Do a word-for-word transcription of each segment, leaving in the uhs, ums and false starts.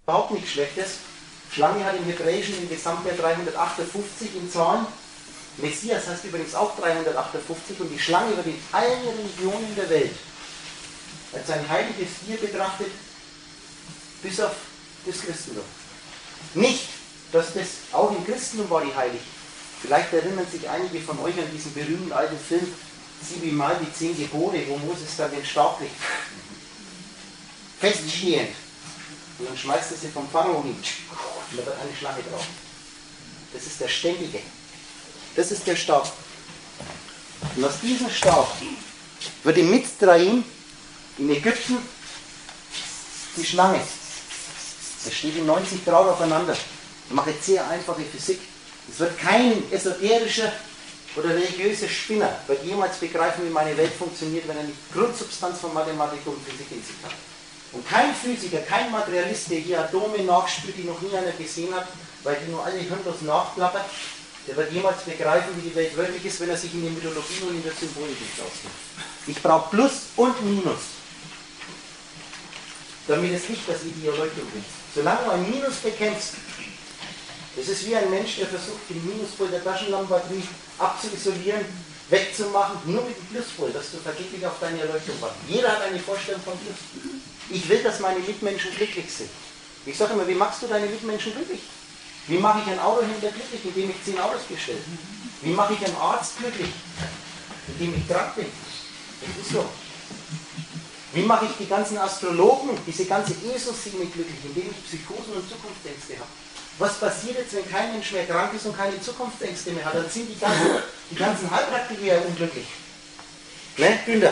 Überhaupt nichts Schlechtes. Schlange hat im Hebräischen im Gesamtwert dreihundertachtundfünfzig in Zahlen. Messias heißt übrigens auch dreihundertachtundfünfzig und die Schlange wird in allen Religionen der Welt als ein heiliges Tier betrachtet, bis auf das Christentum. Nicht, dass das auch im Christentum war die heilig. Vielleicht erinnern sich einige von euch an diesen berühmten alten Film Siebenmal die zehn Gebote, wo Moses dann den Stab legt. Feststehend. Und dann schmeißt er sie vom Pharao hin. Und da wird eine Schlange drauf. Das ist der Ständige. Das ist der Stab. Und aus diesem Stab wird im Mitzrayim in Ägypten die Schlange. Das steht in neunzig Grad aufeinander. Ich mache jetzt sehr einfache Physik. Es wird kein esoterischer oder religiöser Spinner wird jemals begreifen, wie meine Welt funktioniert, wenn er nicht Grundsubstanz von Mathematik und Physik in sich hat. Und kein Physiker, kein Materialist, der hier Atome nachspürt, die noch nie einer gesehen hat, weil die nur alle hirnlos nachklappert, der wird jemals begreifen, wie die Welt wirklich ist, wenn er sich in die Mythologie und in der Symbolik nicht auskennt. Ich brauche Plus und Minus, damit es nicht das Ideoleuchtung ist. Solange du ein Minus bekämpfst, das ist wie ein Mensch, der versucht, den Minuspol der Taschenlampenbatterie abzuisolieren, wegzumachen, nur mit dem Pluspol, dass du vergeblich auf deine Erleuchtung wartest. Jeder hat eine Vorstellung von Plus. Ich will, dass meine Mitmenschen glücklich sind. Ich sage immer, wie machst du deine Mitmenschen glücklich? Wie mache ich ein Autohändler glücklich, indem ich zehn Autos bestelle? Wie mache ich einen Arzt glücklich, indem ich krank bin? Das ist so. Wie mache ich die ganzen Astrologen, diese ganze ESO-Szene glücklich, indem ich Psychosen und Zukunftsängste habe? Was passiert jetzt, wenn kein Mensch mehr krank ist und keine Zukunftsängste mehr hat? Dann sind die ganzen, die ganzen Heilpraktiker unglücklich. Ne, Günther?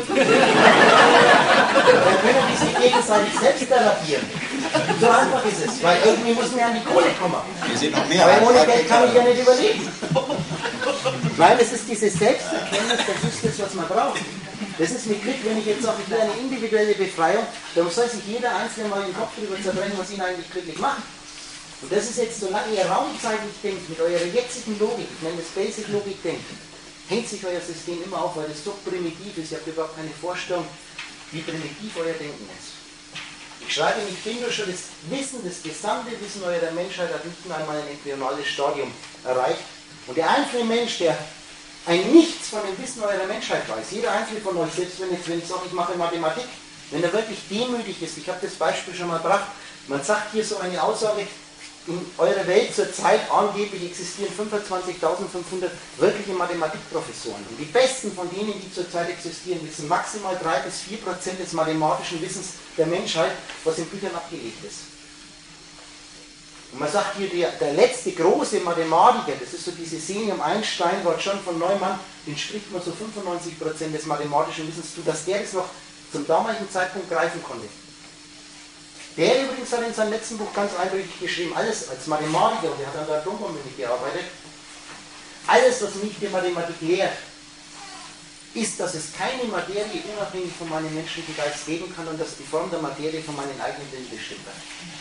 Dann können die sich gegenseitig selbst therapieren. So einfach ist es, weil irgendwie muss man ja an die Kohle kommen. Wir sind noch mehr weil ohne Geld kann ich ja nicht überleben. Nein, es ist diese Selbsterkenntnis, das ist das, was man braucht. Das ist mit Glück, wenn ich jetzt sage, ich will eine individuelle Befreiung, dann soll sich jeder Einzelne mal den Kopf darüber zerbrechen, was ihn eigentlich glücklich macht. Und das ist jetzt, solange ihr raumzeitlich denkt, mit eurer jetzigen Logik, ich nenne das Basic-Logik denkt, hängt sich euer System immer auf, weil das so primitiv ist, ihr habt überhaupt keine Vorstellung, wie primitiv euer Denken ist. Ich schreibe nicht Bingo schon, das Wissen, das gesamte Wissen eurer Menschheit hat nicht einmal ein embryonales Stadium erreicht. Und der einzelne Mensch, der ein Nichts von dem Wissen eurer Menschheit weiß, jeder einzelne von euch, selbst wenn, jetzt, wenn ich sage, ich mache Mathematik, wenn er wirklich demütig ist, ich habe das Beispiel schon mal gebracht, man sagt hier so eine Aussage, in eurer Welt zurzeit angeblich existieren fünfundzwanzigtausendfünfhundert wirkliche Mathematikprofessoren. Und die besten von denen, die zurzeit existieren, wissen maximal drei bis vier Prozent des mathematischen Wissens der Menschheit, was in Büchern abgelegt ist. Und man sagt hier, der, der letzte große Mathematiker, das ist so diese Szene am Einstein, war John von Neumann, den spricht man so fünfundneunzig Prozent des mathematischen Wissens zu, dass der das noch zum damaligen Zeitpunkt greifen konnte. Der übrigens hat in seinem letzten Buch ganz eindeutig geschrieben, alles als Mathematiker, und er hat an der Atombombe mitgearbeitet, alles, was mich die Mathematik lehrt, ist, dass es keine Materie unabhängig von meinem menschlichen Geist geben kann und dass die Form der Materie von meinen eigenen Willen bestimmt wird.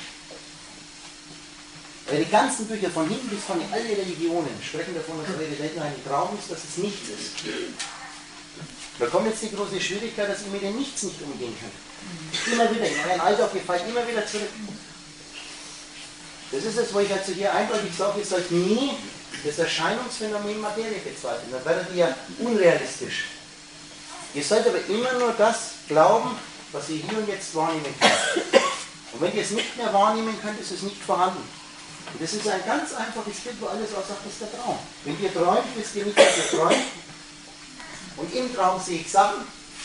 Weil die ganzen Bücher von hinten bis vorne, alle Religionen sprechen davon, dass eure Welt ein Traum ist, dass es nichts ist. Da kommt jetzt die große Schwierigkeit, dass ihr mit dem Nichts nicht umgehen könnt. Immer wieder, in euren Alltag, ihr fallt immer wieder zurück. Das ist es, wo ich also hier eindeutig sage, ihr sollt nie das Erscheinungsphänomen Materie bezweifeln. Dann werdet ihr unrealistisch. Ihr sollt aber immer nur das glauben, was ihr hier und jetzt wahrnehmen könnt. Und wenn ihr es nicht mehr wahrnehmen könnt, ist es nicht vorhanden. Und das ist ein ganz einfaches Bild, wo alles aussagt, das ist der Traum. Wenn ihr träumt, wisst ihr nicht, was ihr träumt. Und im Traum sehe ich Sachen.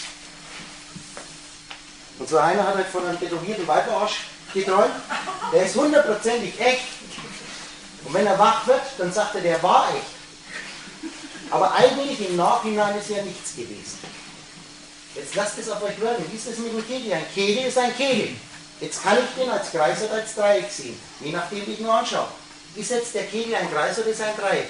Und so einer hat halt von einem tätowierten Weiberarsch geträumt. Der ist hundertprozentig echt. Und wenn er wach wird, dann sagt er, der war echt. Aber eigentlich im Nachhinein ist ja nichts gewesen. Jetzt lasst es auf euch wirken. Wie ist das mit dem Kegel? Ein Kegel ist ein Kegel. Jetzt kann ich den als Kreis oder als Dreieck sehen. Je nachdem, wie ich ihn anschaue. Ist jetzt der Kegel ein Kreis oder ist ein Dreieck?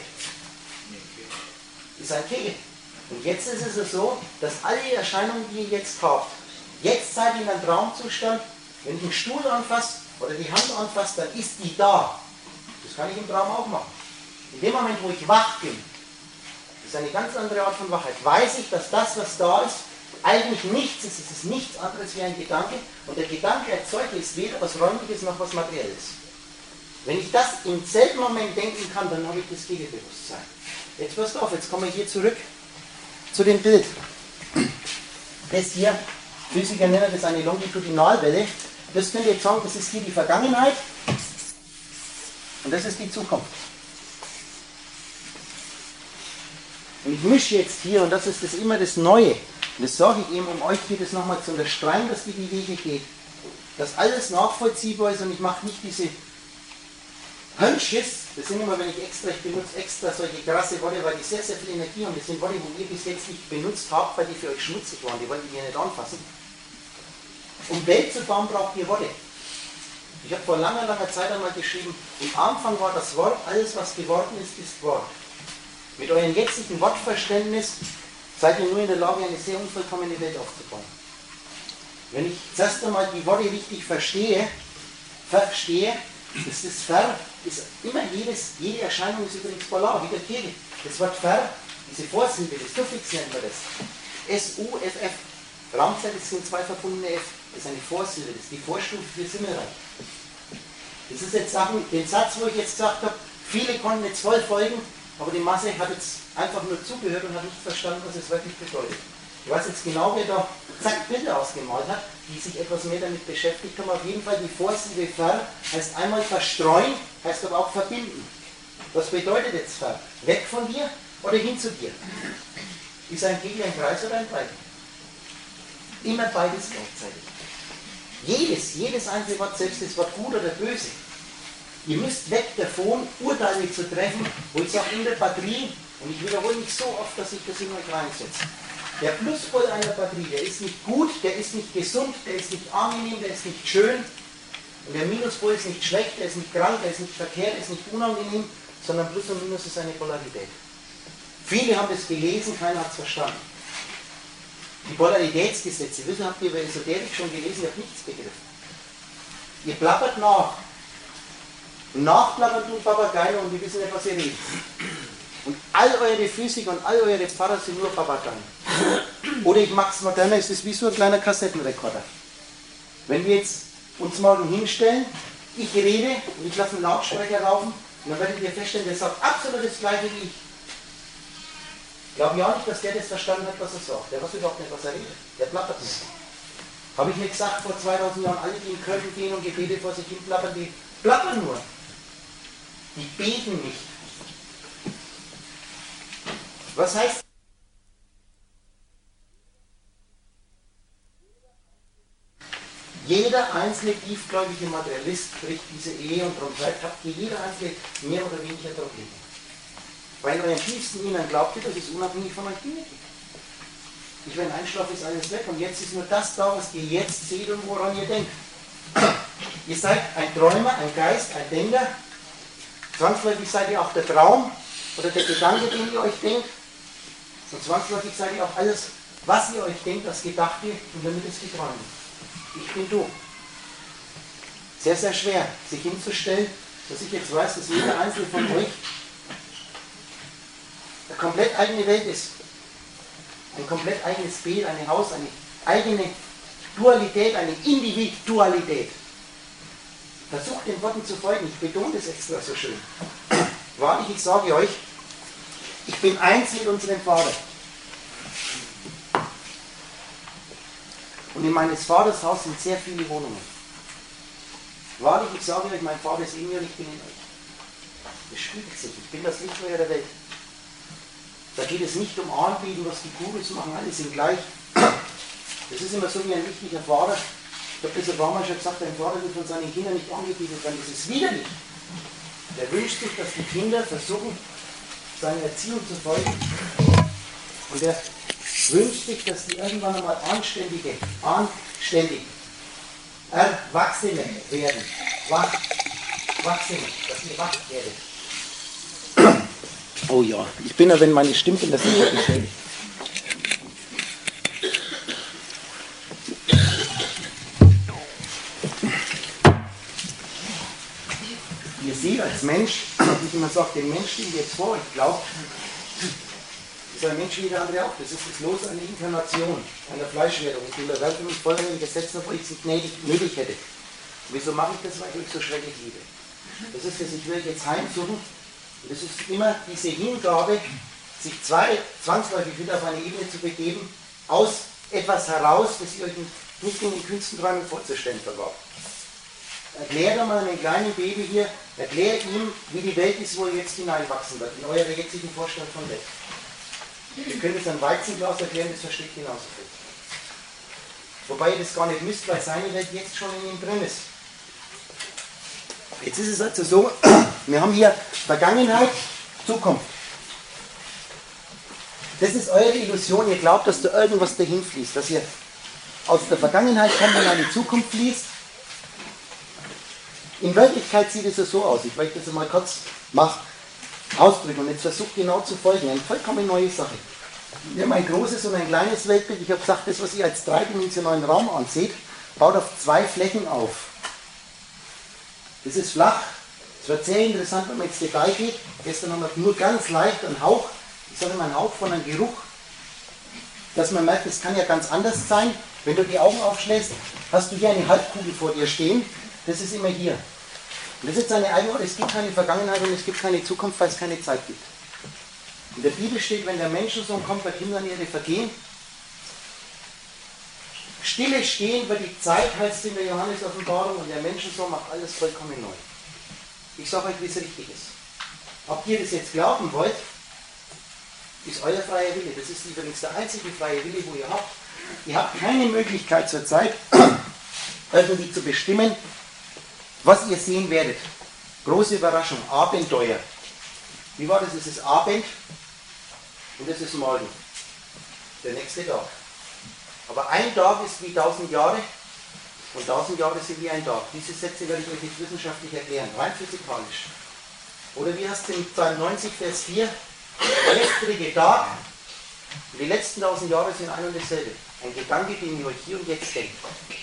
Ist ein Kegel. Und jetzt ist es so, dass alle Erscheinungen, die ihr jetzt habt, jetzt seid ihr in einem Traumzustand, wenn ich einen Stuhl anfasse oder die Hand anfasse, dann ist die da. Das kann ich im Traum auch machen. In dem Moment, wo ich wach bin, das ist eine ganz andere Art von Wachheit, weiß ich, dass das, was da ist, eigentlich nichts ist. Es ist nichts anderes wie ein Gedanke. Und der Gedanke als solcher ist weder was Räumliches noch was Materielles. Wenn ich das im selben Moment denken kann, dann habe ich das Gegenbewusstsein. Jetzt passt auf, jetzt kommen wir hier zurück zu dem Bild. Das hier, Physiker nennen das eine Longitudinalwelle. Das könnt ihr jetzt sagen, das ist hier die Vergangenheit und das ist die Zukunft. Und ich mische jetzt hier, und das ist das immer das Neue, und das sage ich eben, um euch hier das nochmal zu unterstreichen, dass wie die Wege geht, dass alles nachvollziehbar ist und ich mache nicht diese Hunches, das sind immer, wenn ich extra, ich benutze extra solche krasse Worte, weil die sehr, sehr viel Energie haben. Das sind Worte, wo ihr bis jetzt nicht benutzt habt, weil die für euch schmutzig waren, die wollt ihr nicht anfassen. Um Welt zu bauen, braucht ihr Worte. Ich habe vor langer, langer Zeit einmal geschrieben, im Anfang war das Wort, alles was geworden ist, ist Wort. Mit eurem jetzigen Wortverständnis seid ihr nur in der Lage, eine sehr unvollkommene Welt aufzubauen. Wenn ich zuerst einmal die Worte richtig verstehe, verstehe, ist das Ver, ist immer jedes, jede Erscheinung ist übrigens polar, wie der Kegel. Das Wort Ver, diese Vorsilbe, das Suffix nennt man das. S U F F. Raumzeit, das sind zwei verbundene F. Das ist eine Vorsilbe, das ist die Vorstufe für Simmelreich. Das ist jetzt Sachen, den Satz, wo ich jetzt gesagt habe, viele konnten jetzt voll folgen, aber die Masse hat jetzt einfach nur zugehört und hat nicht verstanden, was es wirklich bedeutet. Ich weiß jetzt genau, wer da zack, Bilder ausgemalt hat, die sich etwas mehr damit beschäftigt haben. Auf jeden Fall die Vorsilbe Ver heißt einmal verstreuen, heißt aber auch verbinden. Was bedeutet jetzt Ver? Weg von dir oder hin zu dir? Ist ein Kegel ein Kreis oder ein Dreieck? Immer beides gleichzeitig. Jedes, jedes einzelne Wort, selbst das Wort gut oder böse. Ihr müsst weg davon, Urteile zu treffen, wo ich sage, in der Batterie, und ich wiederhole mich so oft, dass ich das in euch reinsetze. Der Pluspol einer Batterie, der ist nicht gut, der ist nicht gesund, der ist nicht angenehm, der ist nicht schön. Und der Minuspol ist nicht schlecht, der ist nicht krank, der ist nicht verkehrt, der ist nicht unangenehm, sondern Plus und Minus ist eine Polarität. Viele haben das gelesen, keiner hat es verstanden. Die Polaritätsgesetze, wissen, habt ihr bei Esoterik schon gelesen, ihr habt nichts begriffen. Ihr plappert nach. Und nachplappern tun Papageien und die wissen nicht, was ihr redet. Und all eure Physiker und all eure Pfarrer sind nur Papageien. Oder ich mache es moderner, es ist wie so ein kleiner Kassettenrekorder. Wenn wir jetzt uns morgen hinstellen, ich rede und ich lasse einen Lautsprecher laufen, und dann werdet ihr feststellen, der sagt absolut das gleiche wie ich. Ich glaube ja nicht, dass der das verstanden hat, was er sagt. Der weiß überhaupt nicht, was er redet. Der plappert nicht. Habe ich nicht gesagt, vor zweitausend Jahren, alle, die in Köln gehen und Gebete vor sich hin plappern, die plappern nur. Die beten nicht. Was heißt? Jeder einzelne tiefgläubige Materialist bricht diese Ehe und darum habt ihr jeder einzelne mehr oder weniger Probleme. Weil in eurem tiefsten Innern glaubt ihr, dass es unabhängig von euch Dinge gibt. Ich, wenn einschlafe, ist alles weg und jetzt ist nur das da, was ihr jetzt seht und woran ihr denkt. Ihr seid ein Träumer, ein Geist, ein Denker. Zwangsläufig seid ihr auch der Traum oder der Gedanke, den ihr euch denkt. Und zwangsläufig seid ihr auch alles, was ihr euch denkt, das gedacht wird und damit es geträumt wird. Ich bin du. Sehr, sehr schwer, sich hinzustellen, dass ich jetzt weiß, dass jeder einzelne von euch eine komplett eigene Welt ist. Ein komplett eigenes Bild, ein Haus, eine eigene Dualität, eine Individualität. Versucht den Worten zu folgen, ich betone das extra so schön. Wahrlich, ich sage euch, ich bin eins mit unserem Vater. Und in meines Vaters Haus sind sehr viele Wohnungen. Wahrlich, ich sage euch, mein Vater ist in mir und ich bin in euch. Das spiegelt sich, ich bin das Licht der Welt. Da geht es nicht um Anbieten, was die Gurus machen, alle sind gleich. Das ist immer so wie ein wichtiger Vater. Ich habe das ein paar Mal schon gesagt, ein Vater wird von seinen Kindern nicht angebietet werden. Das ist widerlich. Der wünscht sich, dass die Kinder versuchen, seiner Erziehung zu folgen. Und er wünscht sich, dass die irgendwann einmal anständige, anständig, Erwachsene werden. Wach, Wachsene, dass ihr wach werdet. Oh ja, ich bin ja, wenn meine Stimmchen das nicht beschädigt. Ihr seht als Mensch, wie ich immer sage, den Menschen, der jetzt vor euch glaubt, ist ein Mensch wie jeder andere auch. Das ist das Los einer Inkarnation, einer Fleischwerdung. Ich unterwerfe mich voll in Gesetzen, obwohl ich es nicht nötig, nötig hätte. Und wieso mache ich das? Weil ich euch so schrecklich liebe. Das ist das, ich will euch jetzt heimsuchen. Und das ist immer diese Hingabe, sich zwei, zwangsläufig wieder auf eine Ebene zu begeben, aus etwas heraus, das ich euch nicht in den kühnsten Träumen vorzustellen vergab. Erklärt doch mal einem kleinen Baby hier, erklärt ihm, wie die Welt ist, wo ihr jetzt hineinwachsen wird, in eurer jetzigen Vorstellung von Welt. Ihr könnt es ein Weizenglas erklären, das versteht genauso viel. Wobei ihr das gar nicht müsst, weil seine Welt jetzt schon in ihm drin ist. Jetzt ist es also so, wir haben hier Vergangenheit, Zukunft. Das ist eure Illusion, ihr glaubt, dass da irgendwas dahin fließt, dass ihr aus der Vergangenheit kommt und in eine Zukunft fließt. In Wirklichkeit sieht es ja so aus, ich möchte das mal kurz machen, ausdrücken und jetzt versucht genau zu folgen, eine vollkommen neue Sache. Wir haben ein großes und ein kleines Weltbild, ich habe gesagt, das was ihr als dreidimensionalen Raum anseht, baut auf zwei Flächen auf. Das ist flach, es wird sehr interessant, wenn man ins Detail geht. Gestern haben wir nur ganz leicht einen Hauch, ich sage mal einen Hauch von einem Geruch, dass man merkt, es kann ja ganz anders sein. Wenn du die Augen aufschlägst, hast du hier eine Halbkugel vor dir stehen, das ist immer hier. Und das ist jetzt eine Eigenart, es gibt keine Vergangenheit und es gibt keine Zukunft, weil es keine Zeit gibt. In der Bibel steht, wenn der Menschensohn kommt, wird Himmel an Erde vergehen. Stille stehen wird die Zeit, heißt es in der Johannes-Offenbarung, und der Menschensohn macht alles vollkommen neu. Ich sage euch, wie es richtig ist. Ob ihr das jetzt glauben wollt, ist euer freier Wille. Das ist übrigens der einzige freie Wille, wo ihr habt. Ihr habt keine Möglichkeit zur Zeit, irgendwie zu bestimmen, was ihr sehen werdet. Große Überraschung, Abenteuer. Wie war das? Es ist Abend und es ist morgen. Der nächste Tag. Aber ein Tag ist wie tausend Jahre und tausend Jahre sind wie ein Tag. Diese Sätze werde ich euch jetzt wissenschaftlich erklären, rein physikalisch. Oder wie heißt es im Psalm neunzig, Vers vier? Der gestrige Tag und die letzten tausend Jahre sind ein und dasselbe. Ein Gedanke, den ihr euch hier und jetzt denkt.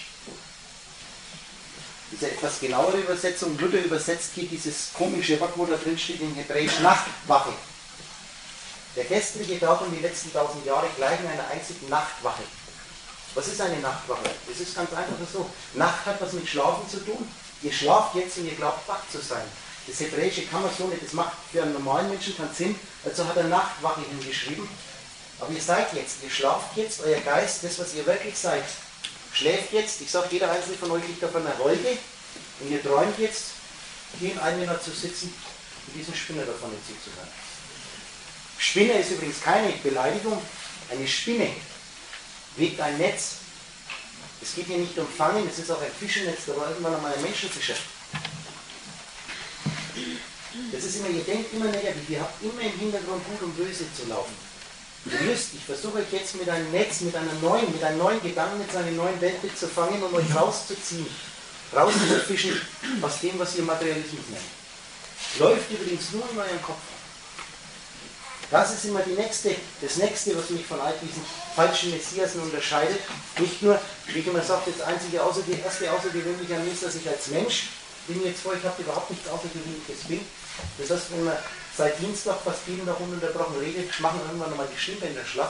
Diese etwas genauere Übersetzung, Luther übersetzt hier dieses komische Wort, wo da drin steht in Hebräisch, Nachtwache. Der gestrige Tag und die letzten tausend Jahre gleichen einer einzigen Nachtwache. Was ist eine Nachtwache? Das ist ganz einfach so. Nacht hat was mit Schlafen zu tun. Ihr schlaft jetzt und ihr glaubt wach zu sein. Das Hebräische kann man so nicht, das macht für einen normalen Menschen keinen Sinn, also hat er Nachtwache hingeschrieben. Aber ihr seid jetzt, ihr schlaft jetzt, euer Geist, das was ihr wirklich seid, schläft jetzt. Ich sage, jeder einzelne von euch liegt auf einer Wolke und ihr träumt jetzt, hier in einem Monat zu sitzen und diesen Spinner davon zuzuhören. Spinne ist übrigens keine Beleidigung, eine Spinne legt ein Netz. Es geht hier nicht um Fangen, es ist auch ein Fischennetz, da war irgendwann einmal ein Menschenfischer. Das ist immer, ihr denkt immer negativ, ihr habt immer im Hintergrund Gut und Böse zu laufen. Ihr müsst, ich versuche euch jetzt mit einem Netz, mit einer neuen, mit einem neuen Gedanken, mit einem neuen Weltbild zu fangen, um euch rauszuziehen, rauszufischen aus dem, was ihr Materialismus nennt. Läuft übrigens nur in eurem Kopf. Das ist immer die nächste, das nächste, was mich von all diesen falschen Messiasen unterscheidet. Nicht nur, wie ich immer sage, das einzige, außer die erste Außergewöhnliche an mir ist, dass ich als Mensch, den ihr jetzt vor euch habt, überhaupt nichts Außergewöhnliches bin. Das heißt, wenn man seit Dienstag fast jeden Tag ununterbrochen redet, machen irgendwann nochmal die Stimmbänder schlaff.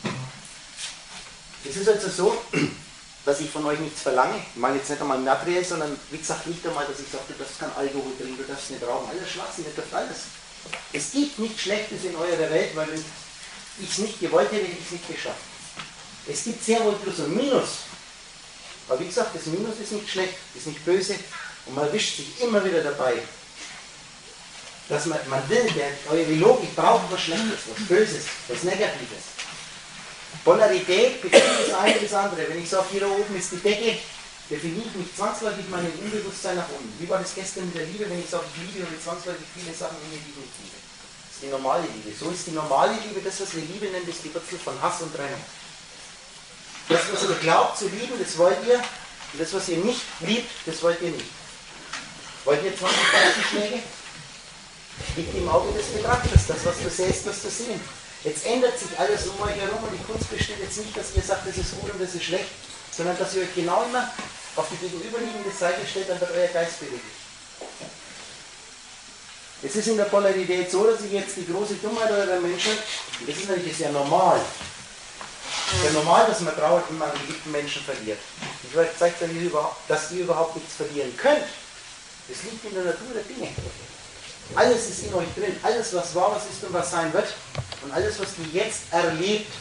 Es ist also so, dass ich von euch nichts verlange. Ich meine jetzt nicht einmal materiell, sondern wie gesagt nicht einmal, dass ich sage, du darfst kein Alkohol trinken, du darfst nicht rauchen. Alles Schwachsinn, ihr dürft alles. Es gibt nichts Schlechtes in eurer Welt, weil wenn ich es nicht gewollt hätte, hätte ich es nicht geschafft. Es gibt sehr wohl Plus und Minus. Aber wie gesagt, das Minus ist nicht schlecht, ist nicht böse und man erwischt sich immer wieder dabei, dass man, man will, der, eure Logik braucht was Schlechtes, was Böses, was Negatives. Polarität bedeutet das eine das andere. Wenn ich sage, hier oben ist die Decke, definiere ich mich zwangsläufig meinem Unbewusstsein nach unten. Wie war das gestern mit der Liebe, wenn ich sage, ich liebe und zwangsläufig viele Sachen in mir, die ich nicht liebe. Das ist die normale Liebe. So ist die normale Liebe, das was wir Liebe nennen, ist die Wurzel von Hass und Trennung. Das, was ihr glaubt zu lieben, das wollt ihr. Und das, was ihr nicht liebt, das wollt ihr nicht. Wollt ihr zwanzig Schläge? Liegt im Auge des Betrachters. Das, was du siehst, wirst du sehen. Jetzt ändert sich alles um euch herum und die Kunst besteht jetzt nicht, dass ihr sagt, das ist gut und das ist schlecht, sondern dass ihr euch genau immer auf die gegenüberliegende Seite stellt, dann wird euer Geist bewegt. Es ist in der Polarität so, dass ich jetzt die große Dummheit eurer Menschen, und das ist natürlich sehr normal, sehr normal, dass man trauert, wenn man einen geliebten Menschen verliert. Ich habe gezeigt, dass ihr überhaupt nichts verlieren könnt. Das liegt in der Natur der Dinge. Alles ist in euch drin. Alles, was war, was ist und was sein wird. Und alles, was ihr jetzt erlebt.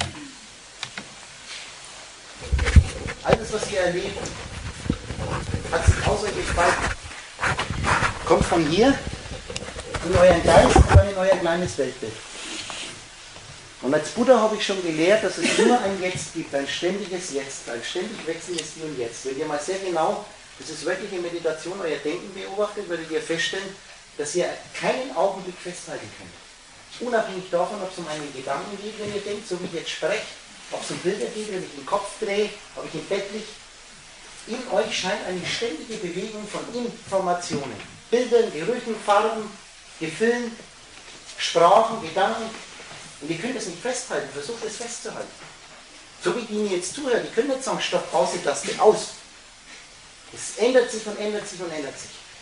Alles, was ihr erlebt, hat sich aus euch entfaltet. Kommt von hier in euren Geist und dann in euer kleines Weltbild. Und als Buddha habe ich schon gelehrt, dass es nur ein Jetzt gibt, ein ständiges Jetzt, ein ständig wechselndes Hier und Jetzt. Wenn ihr mal sehr genau, das ist wirklich in Meditation, euer Denken beobachtet, werdet ihr feststellen, dass ihr keinen Augenblick festhalten könnt. Unabhängig davon, ob es um einen Gedanken geht, wenn ihr denkt, so wie ich jetzt spreche, ob es um Bilder geht, wenn ich den Kopf drehe, ob ich im Bett liege. In euch scheint eine ständige Bewegung von Informationen. Bildern, Gerüchen, Farben, Gefühlen, Sprachen, Gedanken. Und ihr könnt es nicht festhalten, versucht es festzuhalten. So wie die mir jetzt zuhören, die können nicht sagen, Stopp, Pause, Taste, aus. Es ändert sich und ändert sich und ändert sich.